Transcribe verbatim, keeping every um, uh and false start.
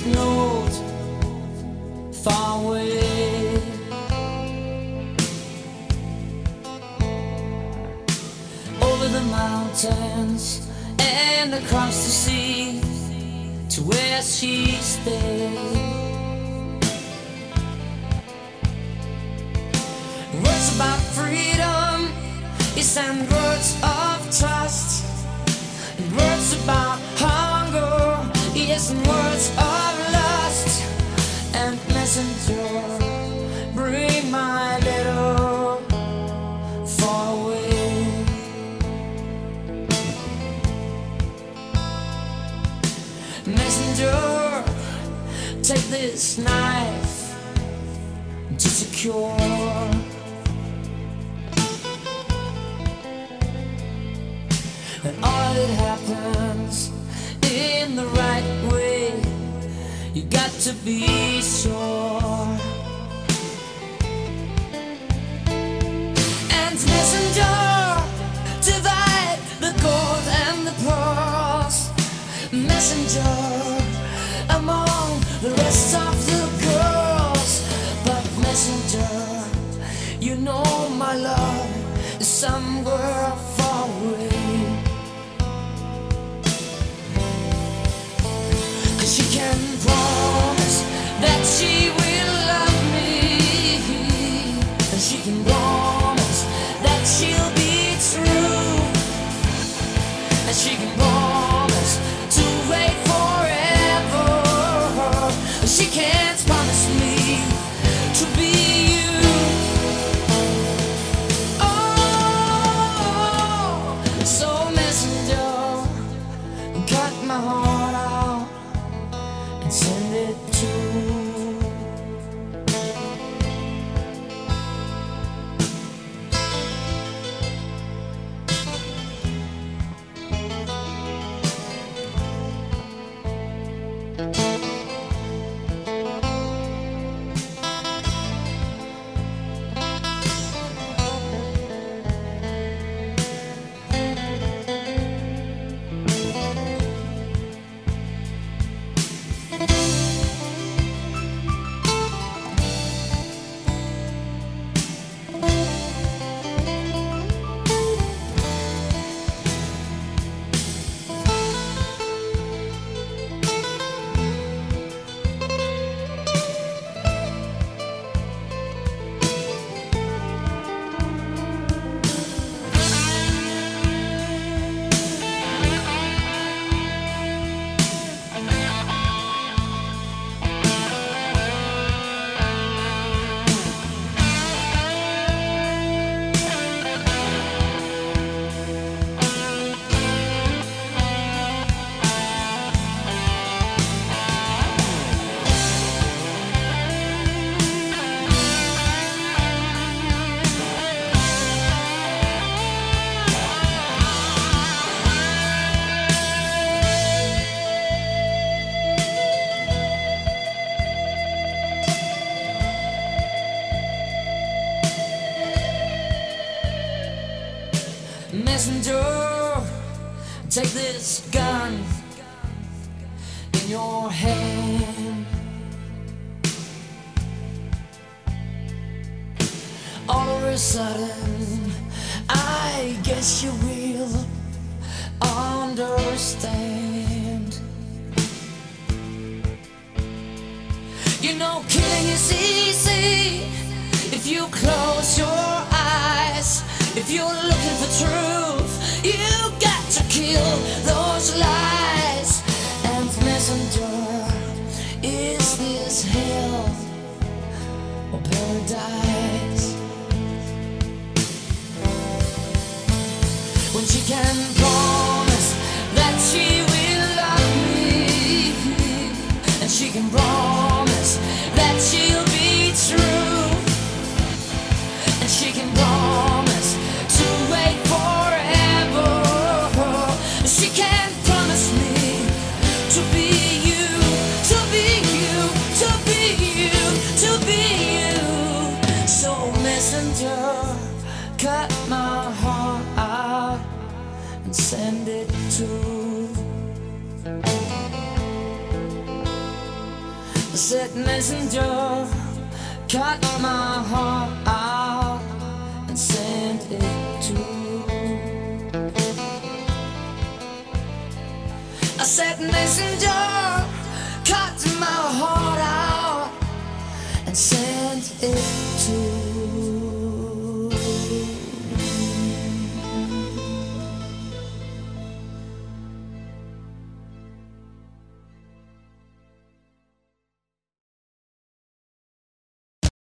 this note far away. Over the mountains and across the sea to where she stayed. Words about freedom, yes, and words of trust, and words about hunger, yes, and words of lust. And messenger, bring my letter far away. Messenger, take this knife to secure. And all it happens in the right way. You got to be sure. And messenger, divide the gold and the pearls. Messenger, among the rest of the girls. But messenger, you know my love is somewhere far away. She can promise that she will love me, and she can promise that she'll be true, and she can promise to wait forever. She can't promise me to be you. Oh, so messenger, cut my heart out and send it to. Messenger, take this gun in your hand. All of a sudden, I guess you will understand. You know, killing is easy if you close your eyes. If you're looking for truth, you got to kill those lies. And messenger, is this hell or paradise? When she can promise that she will love me, and she can promise that she'll be true, and she can promise to wait forever. She can't promise me to be you, to be you, to be you, to be you. So messenger, cut my heart out and send it to. I said, messenger, cut my heart out and send it to. I said, messenger, cut my heart out and send it to.